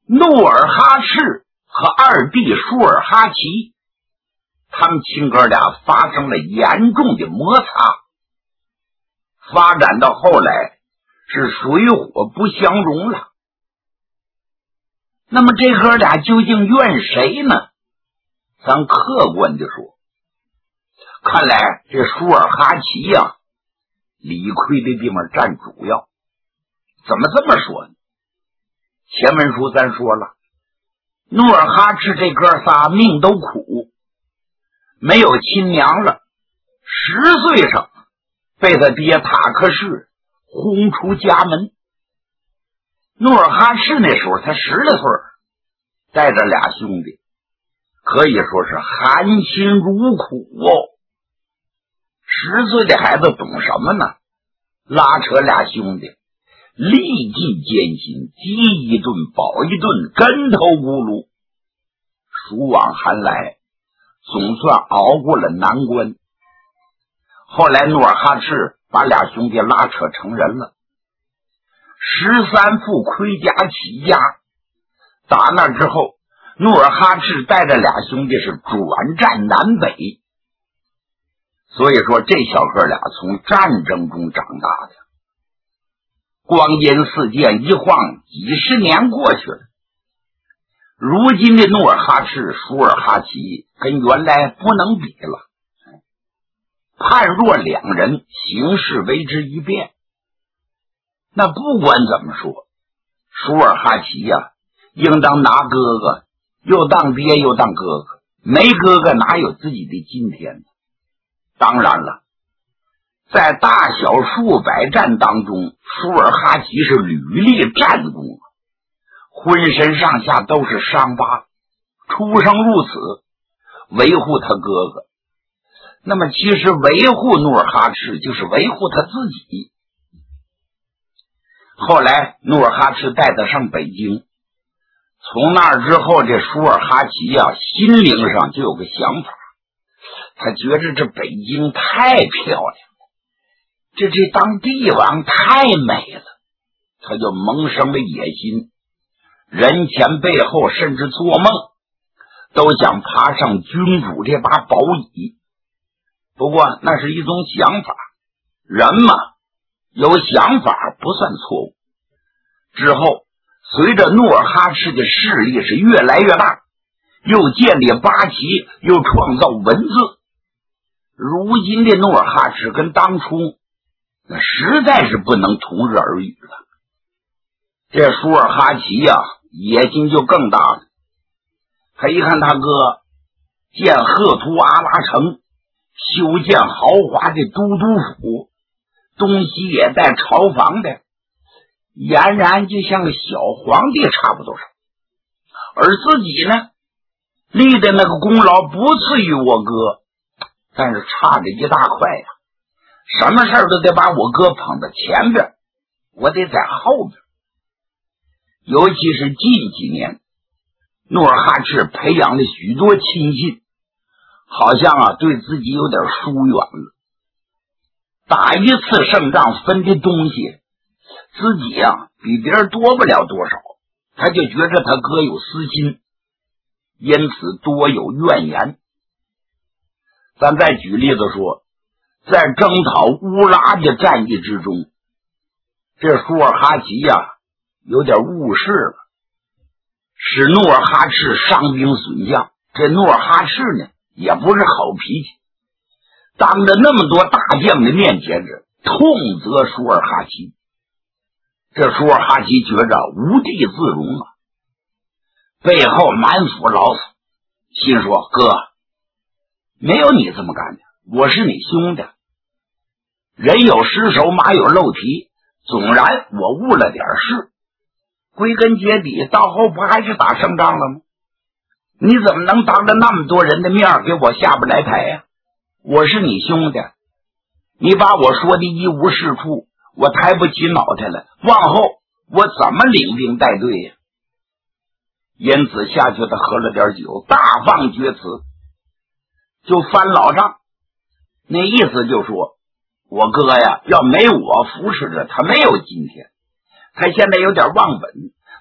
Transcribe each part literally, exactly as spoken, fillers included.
努尔哈赤和二弟舒尔哈齐，他们亲哥俩发生了严重的摩擦，发展到后来是水火不相容了。那么这哥俩究竟怨谁呢？咱客观的说，看来这舒尔哈齐呀、啊，理亏的地方占主要。怎么这么说呢？前文书咱说了，努尔哈赤这哥仨命都苦，没有亲娘了，十岁上被他爹塔克氏轰出家门。努尔哈赤那时候才十来岁，带着俩兄弟，可以说是含辛茹苦哦。十岁的孩子懂什么呢？拉扯俩兄弟，历尽艰辛，饥一顿饱一顿，跟头咕噜，暑往寒来，总算熬过了难关。后来努尔哈赤把俩兄弟拉扯成人了，十三副盔甲起家。打那之后，努尔哈赤带着俩兄弟是转战南北。所以说这小哥俩从战争中长大的。光阴似箭，一晃几十年过去了。如今的努尔哈赤、舒尔哈齐跟原来不能比了，判若两人，形势为之一变。那不管怎么说，舒尔哈齐呀、啊，应当拿哥哥又当爹又当哥哥，没哥哥哪有自己的今天呢？当然了，在大小数百战当中，舒尔哈齐是屡立战功，浑身上下都是伤疤，出生入死，维护他哥哥。那么其实维护努尔哈赤就是维护他自己。后来努尔哈赤带他上北京，从那之后，这舒尔哈齐啊，心灵上就有个想法，他觉着这北京太漂亮了，这这当帝王太美了，他就萌生了野心，人前背后甚至做梦都想爬上君主这把宝椅。不过那是一种想法，人嘛，有想法不算错误。之后随着努尔哈赤的势力是越来越大，又建立八旗，又创造文字，如今的努尔哈赤跟当初那实在是不能同日而语了。这舒尔哈齐呀、啊，野心就更大了。他一看他哥建赫图阿拉城，修建豪华的都督府，东西也带朝房的，俨然就像个小皇帝差不多少。而自己呢，立的那个功劳不次于我哥，但是差着一大块呀、啊。什么事都得把我哥捧到前边，我得在后边。尤其是近几年，努尔哈赤培养了许多亲信，好像啊对自己有点疏远了。打一次胜仗分的东西，自己啊比别人多不了多少，他就觉着他哥有私心，因此多有怨言。咱再举例子说，在征讨乌拉的战役之中，这舒尔哈齐呀、啊、有点误事了，使努尔哈赤伤兵损将。这努尔哈赤呢也不是好脾气，当着那么多大将的面前是痛责舒尔哈齐。这舒尔哈齐觉着无地自容啊，背后满腹牢骚，心说哥，没有你这么干的，我是你兄弟，人有失手马有漏蹄，总然我误了点事，归根结底到后不还是打胜仗了吗？你怎么能当着那么多人的面给我下不来台呀、啊？我是你兄弟，你把我说的一无是处，我抬不起脑袋来，往后我怎么领兵带队呀？因此下去他喝了点酒，大放厥词，就翻老账。那意思就说，我哥呀要没我扶持着他，没有今天，他现在有点忘本，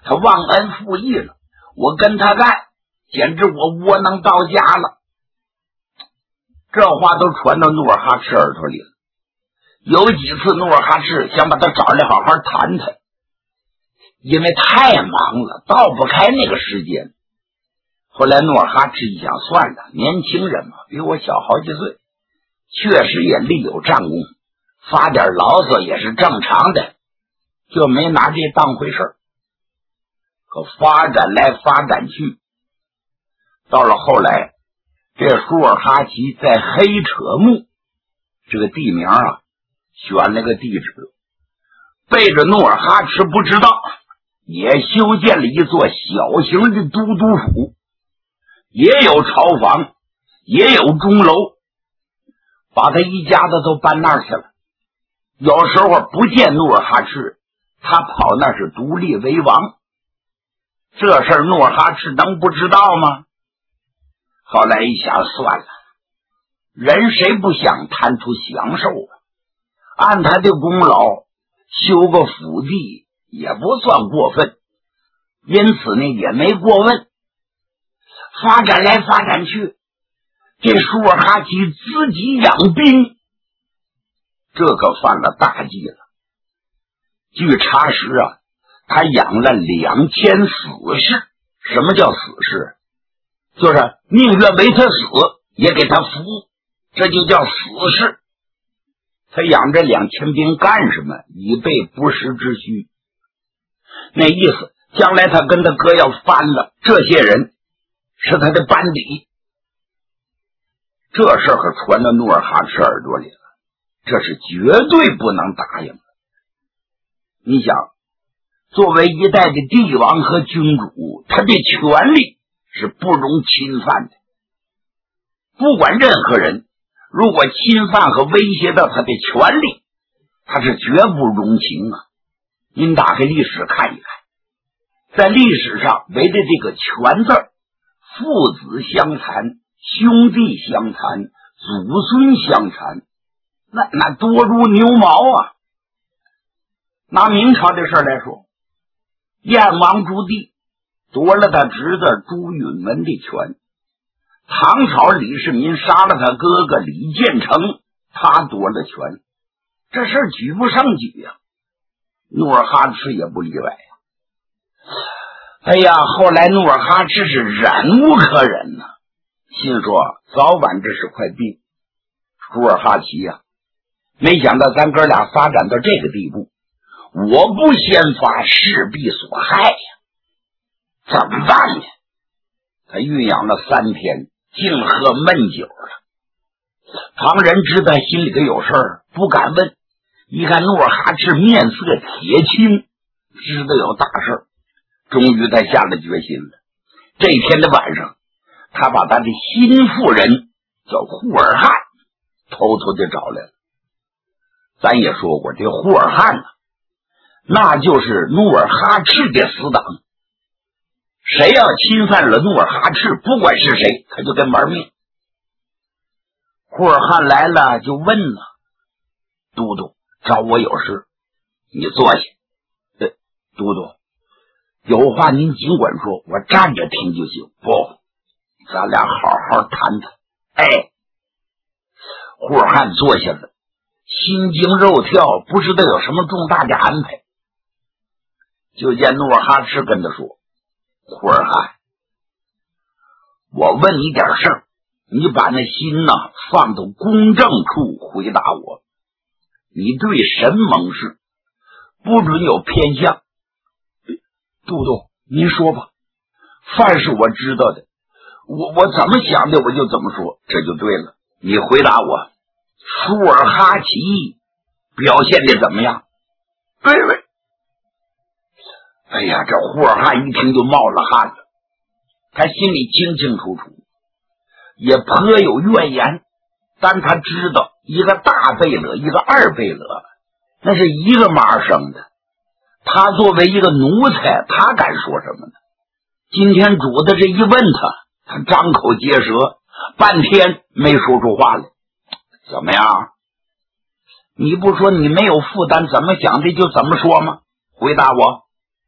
他忘恩负义了，我跟他干，简直我窝囊到家了。这话都传到努尔哈赤耳朵里了。有几次努尔哈赤想把他找来好好谈谈，因为太忙了，倒不开那个时间。后来努尔哈赤一想，算了，年轻人嘛，比我小好几岁，确实也立有战功，发点牢骚也是正常的，就没拿这当回事儿。可发展来发展去，到了后来，这舒尔哈齐在黑扯木这个地名啊，选了个地址，背着努尔哈赤不知道，也修建了一座小型的都督府，也有朝房，也有钟楼，把他一家子都搬那儿去了。有时候不见努尔哈赤，他跑那是独立为王。这事儿努尔哈赤能不知道吗？后来一想，算了，人谁不想贪图享受啊？按他的功劳修个府地也不算过分，因此呢也没过问。发展来发展去，这舒尔哈齐自己养兵，这可犯了大忌了。据查实啊，他养了两千死士。什么叫死士？就是宁愿为他死也给他服，这就叫死士。他养这两千兵干什么？以备不时之需。那意思，将来他跟他哥要翻了，这些人是他的班底。这事可传到努尔哈赤耳朵里了，这是绝对不能答应的。你想，作为一代的帝王和君主，他的权力是不容侵犯的。不管任何人，如果侵犯和威胁到他的权利，他是绝不容情啊。您打开历史看一看，在历史上围着这个权字，父子相残，兄弟相残，祖孙相残，那那多如牛毛啊。拿明朝的事来说，燕王朱棣夺了他侄子朱允炆的权，唐朝李世民杀了他哥哥李建成，他夺了权，这事举不胜举呀、啊。努尔哈赤也不例外呀、啊。哎呀，后来努尔哈赤是忍无可忍呐、啊，心说早晚这是块病。舒尔哈齐呀、啊，没想到咱哥俩发展到这个地步，我不先发，势必所害呀、啊，怎么办呢？他酝酿了三天，净喝闷酒了。旁人知道心里头有事儿，不敢问。一看努尔哈赤面色铁青，知道有大事儿，终于他下了决心了。这天的晚上，他把他的心腹人叫扈尔汗偷偷的找来了。咱也说过，这扈尔汗呢、啊，那就是努尔哈赤的死党。谁要侵犯了努尔哈赤，不管是谁，他就跟玩命。扈尔汗来了，就问了：“都督，找我有事，你坐下。”呃，都督，有话您尽管说，我站着听就行。不，咱俩好好谈谈。哎，扈尔汗坐下了，心惊肉跳，不知道有什么重大的安排。就见努尔哈赤跟他说：“扈尔汗，我问你点事儿，你把那心呢放到公正处回答我。你对神盟氏不准有偏向。”都督，您说吧，凡是我知道的，我我怎么想的我就怎么说，这就对了。你回答我，舒尔哈齐表现的怎么样？对对。哎呀，这扈尔汗一听就冒了汗了，他心里清清楚楚，也颇有怨言，但他知道一个大贝勒，一个二贝勒，那是一个妈生的。他作为一个奴才，他敢说什么呢？今天主子这一问他，他张口结舌，半天没说出话来。怎么样？你不说你没有负担，怎么想的就怎么说吗？回答我。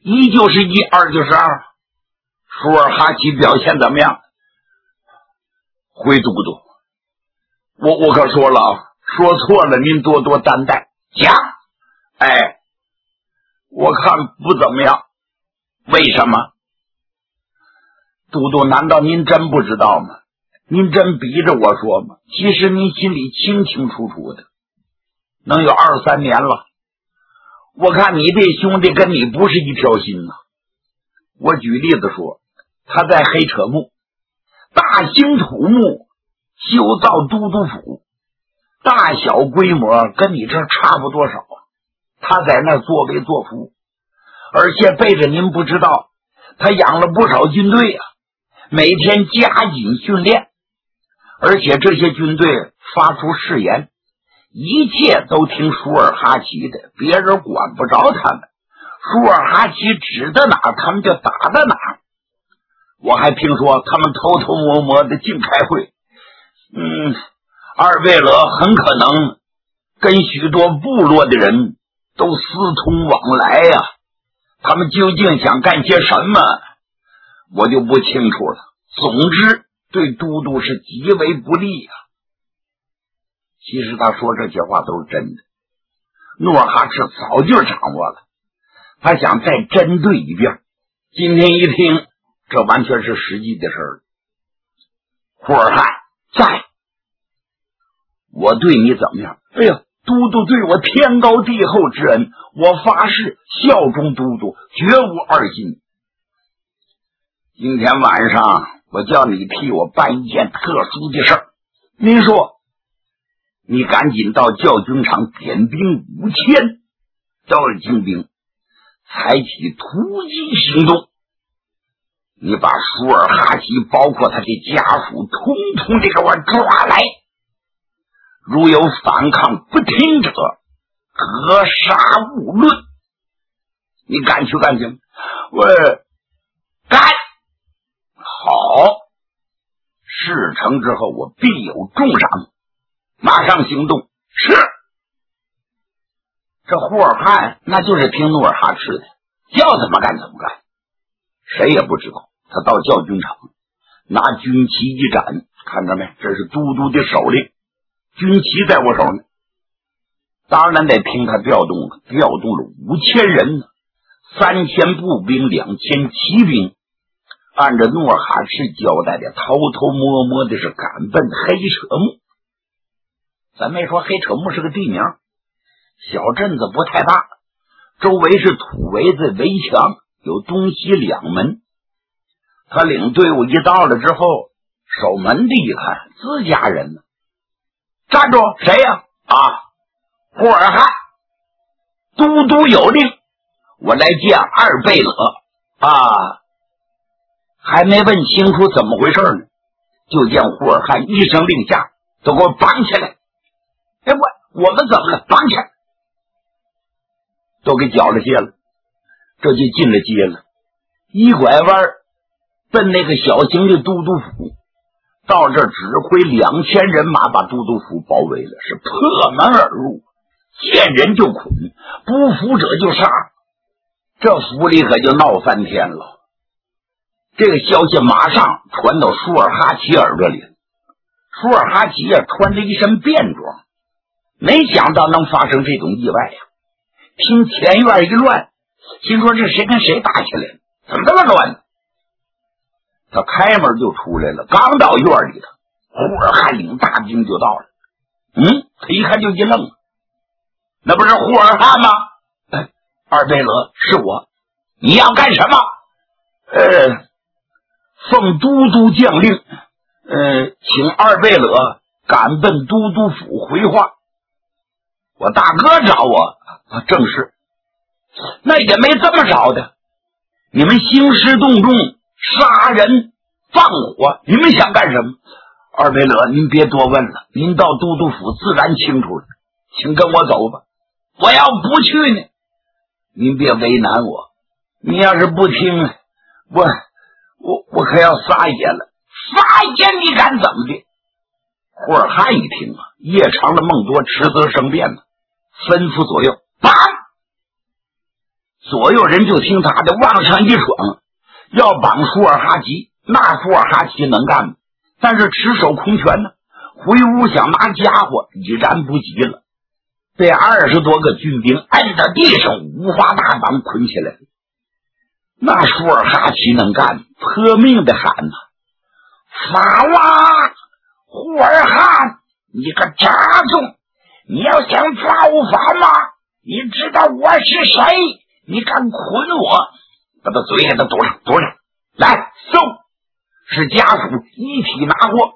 一就是一，二就是二。舒尔哈齐表现怎么样？回都督，我我可说了啊，说错了您多多担待。讲，哎，我看不怎么样。为什么？都督，难道您真不知道吗？您真逼着我说吗？其实您心里清清楚楚的，能有二三年了。我看你这兄弟跟你不是一条心呐。我举例子说，他在黑扯木大兴土木修造都督府，大小规模跟你这差不多少啊。他在那作威作福，而且背着您不知道，他养了不少军队啊，每天加紧训练，而且这些军队发出誓言，一切都听舒尔哈齐的，别人管不着他们。舒尔哈齐指的哪儿，他们就打到哪儿。我还听说他们偷偷摸摸的净开会，嗯，二贝勒很可能跟许多部落的人都私通往来呀、啊，他们究竟想干些什么，我就不清楚了。总之，对都督是极为不利呀、啊。其实他说这些话都是真的，努尔哈赤早就掌握了，他想再针对一遍。今天一听，这完全是实际的事儿。呼尔汗在，我对你怎么样？哎呀，都督对我天高地厚之恩，我发誓效忠都督，绝无二心。今天晚上我叫你替我办一件特殊的事儿，您说，你赶紧到教军场点兵五千，招了精兵，采取突击行动。你把舒尔哈齐包括他的家属通通的给我抓来，如有反抗不听者，格杀勿论。你敢去干去？我干。好，事成之后我必有重赏，马上行动。是。这呼尔汗那就是听努尔哈赤的，要怎么干怎么干，谁也不知道。他到教军场，拿军旗一展，看着没？这是都督的手令，军旗在我手呢。当然得听他调动了，调动了五千人呢，三千步兵，两千骑兵，按照努尔哈赤交代的，偷偷摸摸的是赶奔黑扯木。咱没说黑扯木是个地名，小镇子不太大，周围是土围子围墙，有东西两门。他领队伍一到了之后，守门的一看，自家人呢。站住！谁呀、啊？啊，呼尔汗，都督有令，我来见二贝勒。啊，还没问清楚怎么回事呢，就见呼尔汗一声令下，都给我绑起来。哎，我我们怎么了？绑起来，都给缴了械了。这就进了街了，一拐弯奔那个小型的都督府，到这指挥两千人马把都督府包围了，是破门而入，见人就捆，不服者就杀。这府里可就闹翻天了。这个消息马上传到舒尔哈齐耳朵里，舒尔哈齐啊，穿着一身便装，没想到能发生这种意外呀、啊。听前院一乱，心说这谁跟谁打起来了？怎么这么乱呢？他开门就出来了，刚到院里头，呼尔汗领大兵就到了。嗯，他一看就一愣，那不是呼尔汗吗？哎，二贝勒，是我，你要干什么？呃，奉都督将令，呃，请二贝勒赶奔都督府回话。我大哥找我，啊，正是。那也没这么找的，你们兴师动众，杀人放火，你们想干什么？二贝勒，您别多问了，您到都督府自然清楚了，请跟我走吧。我要不去呢，您别为难我，你要是不听，我我我可要撒野了。撒野你敢怎么的？呼尔汗一听啊，夜长了梦多，迟则生变呢，吩咐左右，绑！ 所有人就听他的，往上一闯，要帮舒尔哈齐。那舒尔哈齐能干吗？但是持手空拳呢，回屋想拿家伙，已然不及了，被二十多个军兵按在地上，五花大绑捆起来了。那舒尔哈齐能干，破命的喊呐：“法拉胡尔汗，你个渣种！你要想抓我法吗？你知道我是谁？你敢捆我？把他嘴给他堵上，堵上！来，搜！是家属一体拿货。”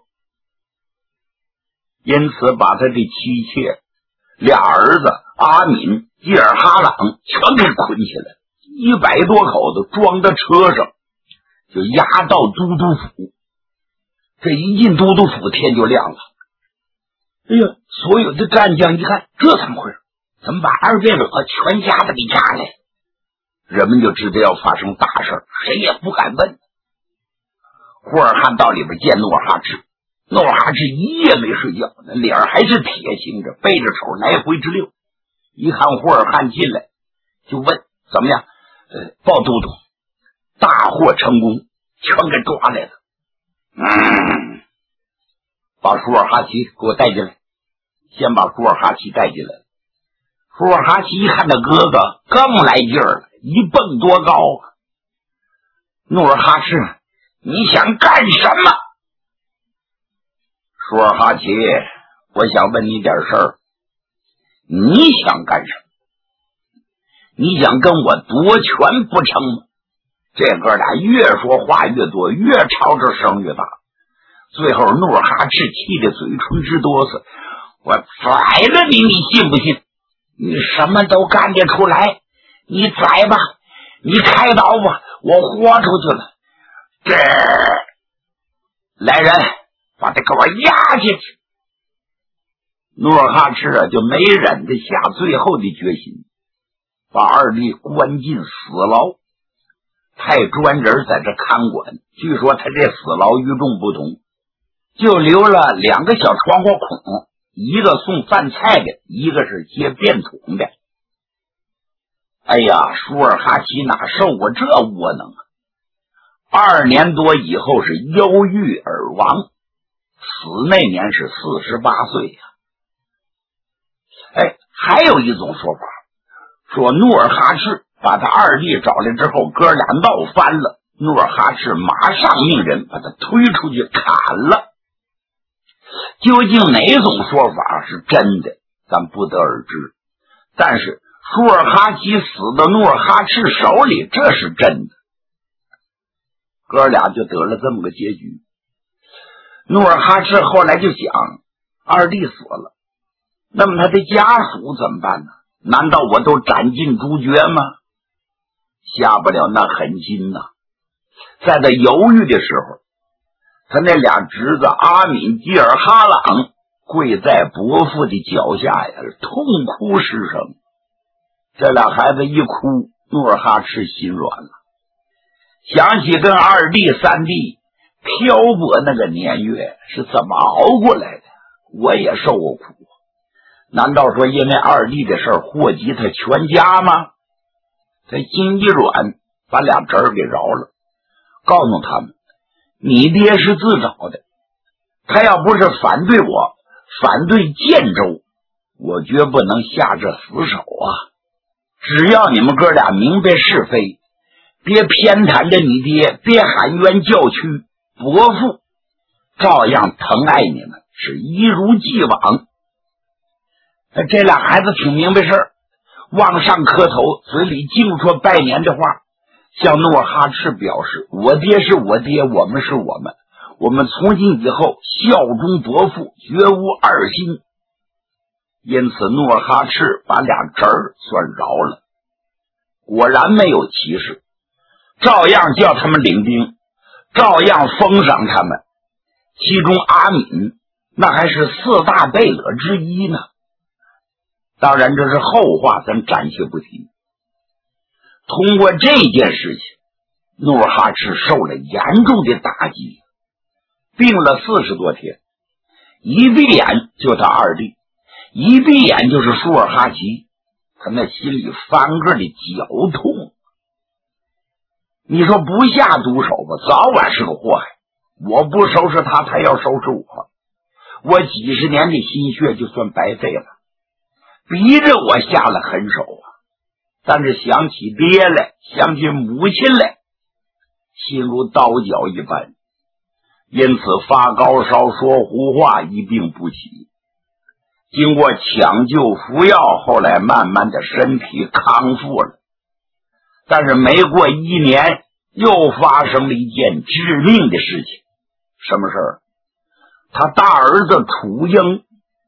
因此把他的妻妾、俩儿子阿敏、吉尔哈朗全给捆起来，一百多口子装到车上，就押到都督府。这一进都督府，天就亮了。哎呀，所有的战将一看，这怎么回事？怎么把二贝勒全家都给押来了？人们就知道要发生大事，谁也不敢问。胡尔汗到里边见努尔哈赤，努尔哈赤一夜没睡觉，那脸还是铁青着，背着手来回直溜。一看胡尔汗进来，就问怎么样？呃，报都督，大获成功，全给抓来了。嗯，把舒尔哈齐给我带进来。先把舒尔哈齐带进来。舒尔哈齐一看他哥哥更来劲儿了，一蹦多高啊！努尔哈赤，你想干什么？舒尔哈齐，我想问你点事儿。你想干什么？你想跟我夺权不成吗？这哥俩越说话越多，越吵着声越大。最后努尔哈赤气得嘴唇直哆嗦，我宰了你，你信不信？你什么都干得出来，你宰吧，你开刀吧，我豁出去了。这来人，把他给我压下去。努尔哈赤啊，就没忍得下最后的决心，把二弟关进死牢，派专人在这看管。据说他这死牢与众不同，就留了两个小窗户孔，一个送饭菜的，一个是接便桶的。哎呀，舒尔哈齐哪受过这窝囊啊！二年多以后是忧郁而亡，死那年是四十八岁呀。哎，还有一种说法，说努尔哈赤把他二弟找来之后，哥俩闹翻了，努尔哈赤马上命人把他推出去砍了。究竟哪种说法是真的，咱不得而知。但是舒尔哈齐死到努尔哈赤手里，这是真的。哥俩就得了这么个结局。努尔哈赤后来就想，二弟死了，那么他的家属怎么办呢？难道我都斩尽诛绝吗？下不了那狠心呐。在他犹豫的时候，他那俩侄子阿敏、吉尔哈朗跪在伯父的脚下呀，痛哭失声。这俩孩子一哭，努尔哈赤心软了，想起跟二弟三弟漂泊那个年月是怎么熬过来的，我也受过苦，难道说因为二弟的事儿祸及他全家吗？他心一软，把俩侄儿给饶了，告诉他们，你爹是自找的，他要不是反对我，反对建州，我绝不能下这死手啊！只要你们哥俩明白是非，别偏袒着你爹，别喊冤叫屈，伯父照样疼爱你们，是一如既往。这俩孩子挺明白事儿，往上磕头，嘴里净说拜年的话，向努尔哈赤表示，我爹是我爹，我们是我们，我们从今以后效忠伯父，绝无二心。因此努尔哈赤把俩侄儿算饶了，果然没有歧视，照样叫他们领兵，照样封赏他们。其中阿敏那还是四大贝勒之一呢。当然这是后话，咱暂且不提。通过这件事情，努尔哈赤受了严重的打击，病了四十多天，一闭眼就他二弟，一闭眼就是舒尔哈齐。 他那心里翻个的绞痛。你说不下毒手吧，早晚是个祸害。我不收拾他，他要收拾我，我几十年的心血就算白费了。逼着我下了狠手啊！但是想起爹来，想起母亲来，心如刀绞一般，因此发高烧、说胡话，一病不起。经过抢救服药，后来慢慢的身体康复了。但是没过一年，又发生了一件致命的事情。什么事儿？他大儿子楚英。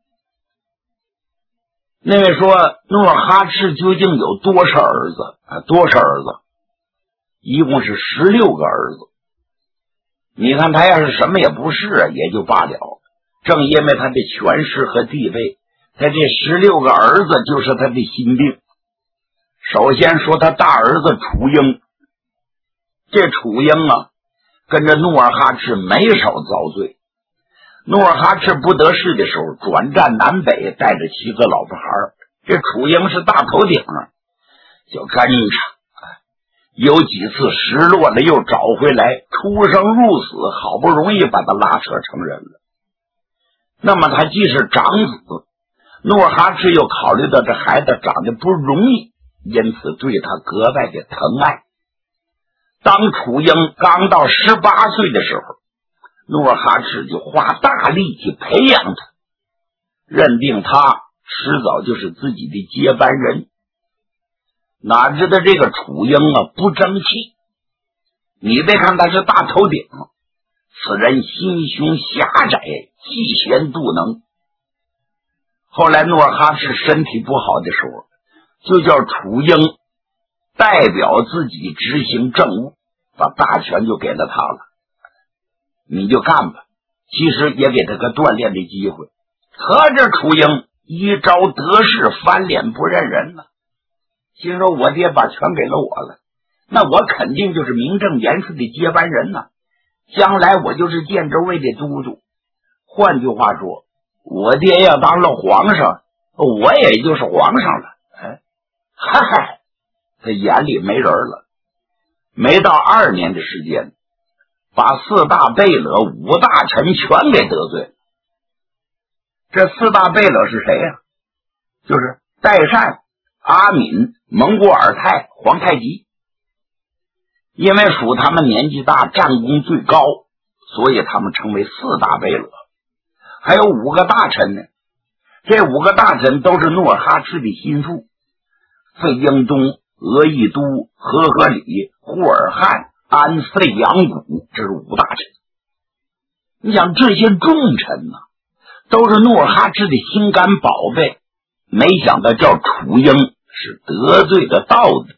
那位说努尔哈赤究竟有多少儿子啊？多少儿子？一共是十六个儿子。你看他要是什么也不是也就罢了，正因为他的权势和地位，他这十六个儿子就是他的心病。首先说他大儿子楚英，这楚英啊，跟着努尔哈赤没少遭罪。努尔哈赤不得势的时候，转战南北，带着七个老婆孩，这楚英是大头顶，就跟着，有几次失落了又找回来，出生入死，好不容易把他拉扯成人了。那么他既是长子，努尔哈赤又考虑到这孩子长得不容易，因此对他格外的疼爱。当楚英刚到十八岁的时候，努尔哈赤就花大力气培养他，认定他迟早就是自己的接班人。哪知道这个楚英啊不争气，你别看他是大头顶，此人心胸狭窄，嫉贤妒能。后来努尔哈赤身体不好的时候，就叫楚英代表自己执行政务，把大权就给了他了。你就干吧，其实也给他个锻炼的机会。可这楚英一朝得势，翻脸不认人了，心说我爹把权给了我了，那我肯定就是名正言顺的接班人呢，将来我就是建州卫的都督。换句话说，我爹要当了皇上，我也就是皇上了。哎，嗨嗨，他眼里没人了。没到二年的时间，把四大贝勒、五大臣全给得罪了。这四大贝勒是谁呀、啊？就是代善、阿敏、蒙古尔泰、皇太极。因为属他们年纪大，战功最高，所以他们称为四大贝勒。还有五个大臣呢，这五个大臣都是努尔哈赤的心腹：费英东、额亦都、和合里、忽尔汗、安费扬古，这是五大臣。你想这些重臣呢、啊，都是努尔哈赤的心肝宝贝，没想到叫楚英是得罪的道